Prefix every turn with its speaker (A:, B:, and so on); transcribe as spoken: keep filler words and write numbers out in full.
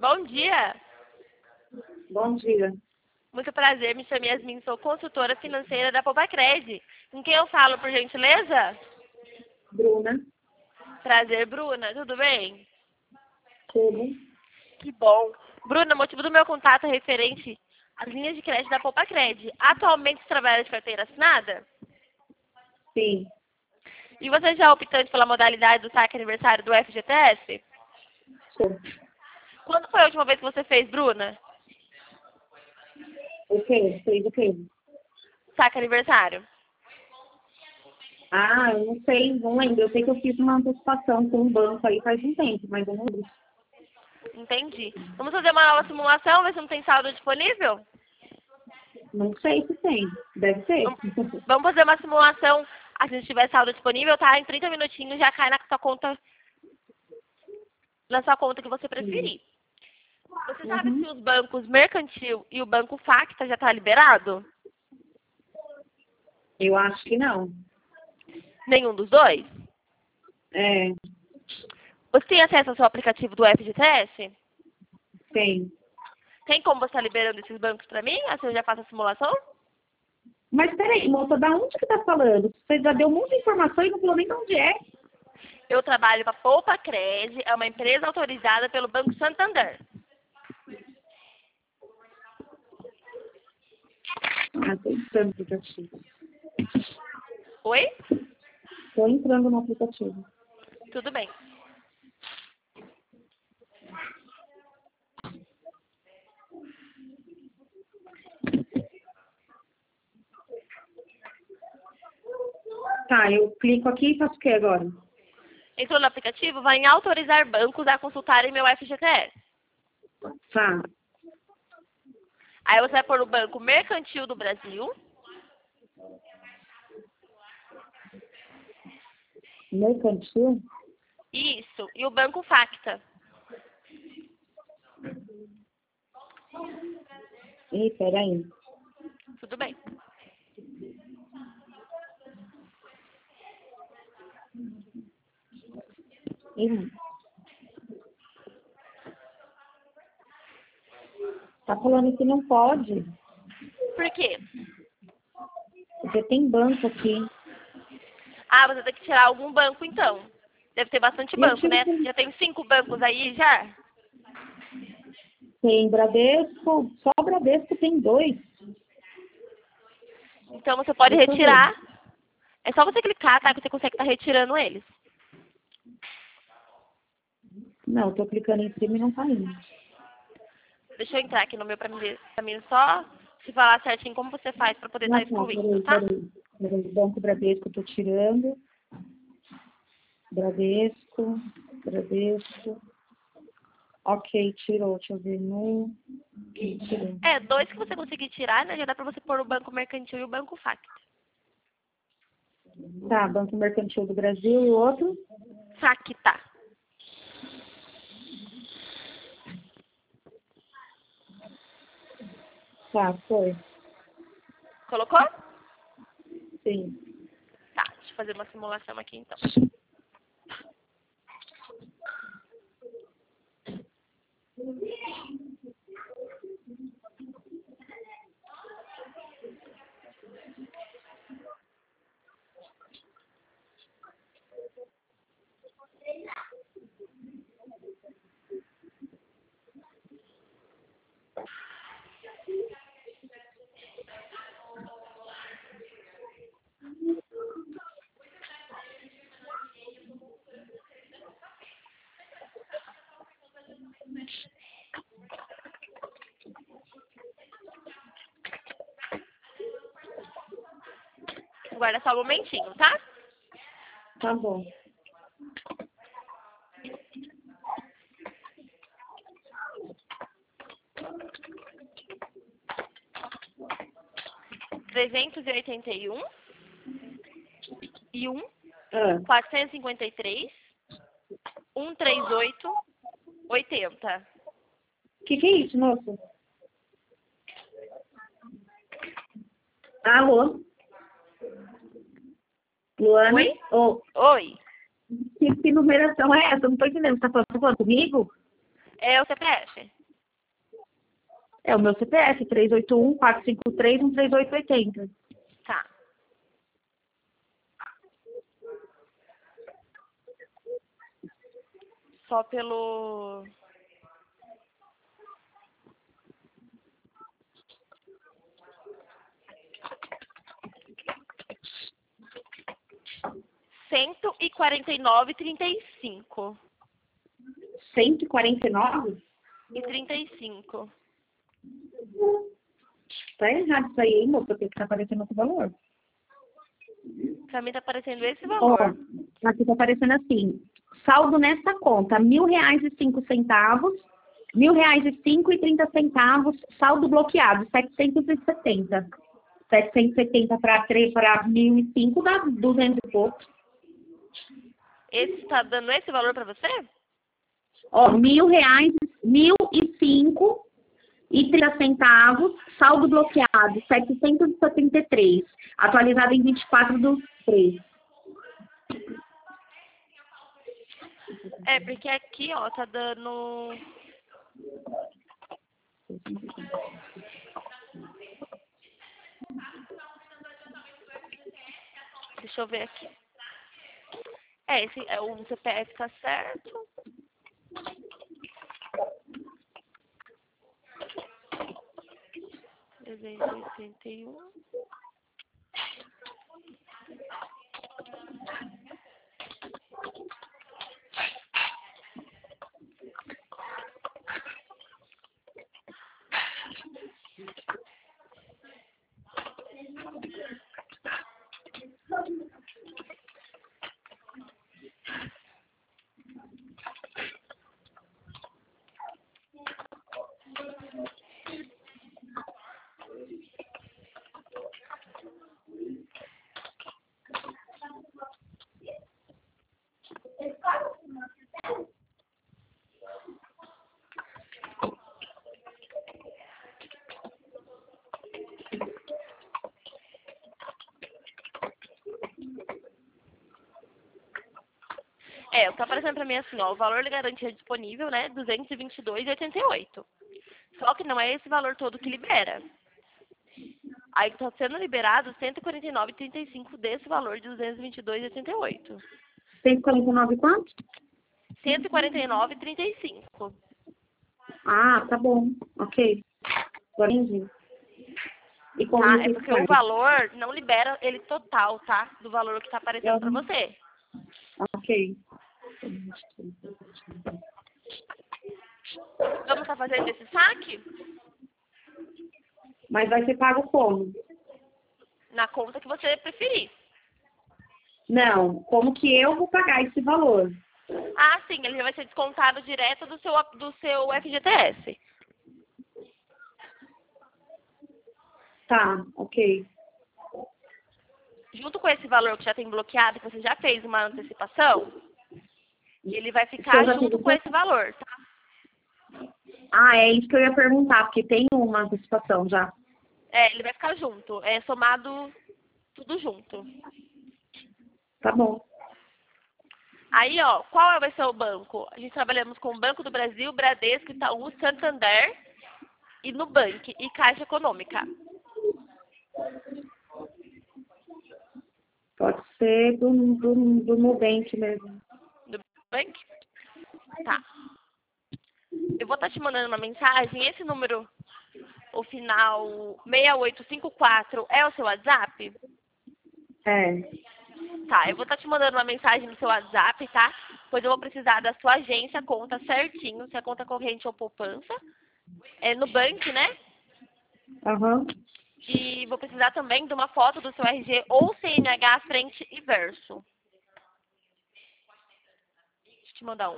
A: Bom dia.
B: Bom dia.
A: Muito prazer, me chamo Yasmin, sou consultora financeira da Poupacred. Com quem eu falo, por gentileza?
B: Bruna.
A: Prazer, Bruna. Tudo bem?
B: Tudo.
A: Que bom. Bruna, o motivo do meu contato é referente às linhas de crédito da Poupacred. Atualmente você trabalha de carteira assinada?
B: Sim.
A: E você já é optante pela modalidade do saque aniversário do F G T S?
B: Sou.
A: Quando foi a última vez que você fez, Bruna?
B: O quê? Fez o quê?
A: Saque aniversário.
B: Ah, eu não sei, não lembro. Eu sei que eu fiz uma antecipação com um banco aí faz um tempo, mas eu não lembro.
A: Entendi. Vamos fazer uma nova simulação, ver se não tem saldo disponível?
B: Não sei se tem. Deve ter.
A: Vamos vamos fazer uma simulação. Ah, se tiver saldo disponível, tá? Em trinta minutinhos já cai na sua conta, na sua conta que você preferir. Você sabe
B: Uhum.
A: se os bancos Mercantil e o Banco Facta já tá liberado?
B: Eu acho que não.
A: Nenhum dos dois?
B: É,
A: Você tem acesso ao seu aplicativo do F G T S?
B: tem.
A: Tem como você estar liberando esses bancos para mim? Assim eu já faço a simulação?
B: Mas peraí, moça, da onde que tá falando? Você já deu muita informação e não falou nem de onde é.
A: Eu trabalho para a Poupacred, é uma empresa autorizada pelo Banco Santander.
B: Ah, tô entrando no aplicativo.
A: Oi?
B: Tô entrando no aplicativo.
A: Tudo bem.
B: Tá, eu clico aqui e faço o que agora?
A: Entrou no aplicativo, vai em autorizar bancos a consultarem meu F G T S.
B: Tá.
A: Aí você vai pôr o Banco Mercantil do Brasil,
B: Mercantil?
A: isso, e o Banco Facta.
B: Ih, peraí.
A: Tudo bem.
B: Ih. Tá falando que não pode,
A: Por quê?
B: porque tem banco aqui.
A: Ah, você tem que tirar algum banco então. Deve ter bastante
B: Eu
A: banco,
B: tiro
A: né?
B: com-
A: Já tem cinco bancos aí já?
B: Tem Bradesco, só Bradesco tem dois.
A: Então você pode
B: Deixa eu ver.
A: retirar. É só você clicar, tá? Que você consegue estar retirando eles.
B: Não, eu tô clicando em cima e não tá indo.
A: Deixa eu entrar aqui no meu pra mim, ver- pra mim só te falar certinho como você faz pra poder estar
B: Não, tá,
A: excluindo,
B: peraí,
A: tá?
B: peraí. Peraí, Banco Bradesco eu tô tirando. Bradesco, Bradesco. Ok, tirou. Deixa eu ver. No... Aqui, tirou.
A: É, dois que você conseguir tirar, né? Já dá pra você pôr o Banco Mercantil e o Banco Facta.
B: Tá, Banco Mercantil do Brasil e o outro?
A: Facta.
B: Tá, foi.
A: Colocou?
B: Sim.
A: Tá, deixa eu fazer uma simulação aqui então. Guarda só um momentinho, tá?
B: Tá bom.
A: trezentos e oitenta e um e um,
B: Ah,
A: quatrocentos e cinquenta e três, cento e trinta e oito, oitenta.
B: que que é isso, moço? Alô? Luana?
A: Oi?
B: Ô,
A: Oi.
B: que, que numeração é essa? Eu não tô entendendo. Você tá falando, tá falando comigo?
A: É o C P F.
B: É o meu C P F, três oito um, quatro cinco três, um três oito oito zero.
A: Tá. Só pelo... cento e quarenta e nove, trinta e cinco.
B: cento e quarenta e nove?
A: E trinta e cinco.
B: Tá errado isso aí, hein, moça? Porque tá aparecendo outro valor.
A: Pra mim tá aparecendo esse
B: Ó,
A: valor.
B: aqui tá aparecendo assim. Saldo nesta conta, mil reais e cinco centavos, mil reais e cinco e trinta centavos, saldo bloqueado, setecentos e setenta. setecentos e setenta para para mil e cinco dá duzentos e pouco.
A: Esse tá dando esse valor pra você?
B: Ó, mil reais, mil e cinco e trinta centavos, saldo bloqueado, setecentos e setenta e três, atualizado em vinte e quatro do três.
A: É, porque aqui, ó, tá dando... Deixa eu ver aqui. É, esse, é, o C P F tá certo. trezentos e oitenta e um. É, o que tá aparecendo pra mim é assim, ó, o valor de garantia disponível, né, duzentos e vinte e dois reais e oitenta e oito. Só que não é esse valor todo que libera. Aí tá sendo liberado cento e quarenta e nove reais e trinta e cinco desse valor de duzentos e vinte e dois reais e oitenta e oito.
B: cento e quarenta e nove quanto?
A: cento e quarenta e nove reais e trinta e cinco.
B: Ah, tá bom. Ok. Agora entendi. E como
A: Tá? É
B: isso
A: porque o
B: faz?
A: valor não libera ele total, tá? Do valor que tá aparecendo pra
B: Eu-
A: você.
B: Ok.
A: Vamos estar fazendo esse saque
B: Mas vai ser pago como?
A: na conta que você preferir.
B: Não, como que eu vou pagar esse valor?
A: Ah, sim, ele já vai ser descontado direto do seu, do seu F G T S.
B: Tá, ok.
A: Junto com esse valor que já tem bloqueado, que você já fez uma antecipação, ele vai
B: Se eu
A: ficar
B: já
A: junto
B: fiz
A: com
B: essa-
A: esse valor, tá?
B: Ah, é isso que eu ia perguntar, porque tem uma antecipação já.
A: É, ele vai ficar junto. É somado tudo junto.
B: Tá bom.
A: Aí, ó, qual vai ser o banco? A gente trabalhamos com o Banco do Brasil, Bradesco, Itaú, Santander e Nubank e Caixa Econômica.
B: Pode ser do, do, do Nubank mesmo.
A: Nubank? Tá. Eu vou estar te mandando uma mensagem. Esse número, o final seis oito cinco quatro, é o seu WhatsApp?
B: É.
A: Tá, eu vou estar te mandando uma mensagem no seu WhatsApp, tá? Pois eu vou precisar da sua agência, conta certinho, se é conta corrente ou poupança. É no banco, né?
B: Aham.
A: E vou precisar também de uma foto do seu R G ou C N H frente e verso. Deixa eu te mandar um.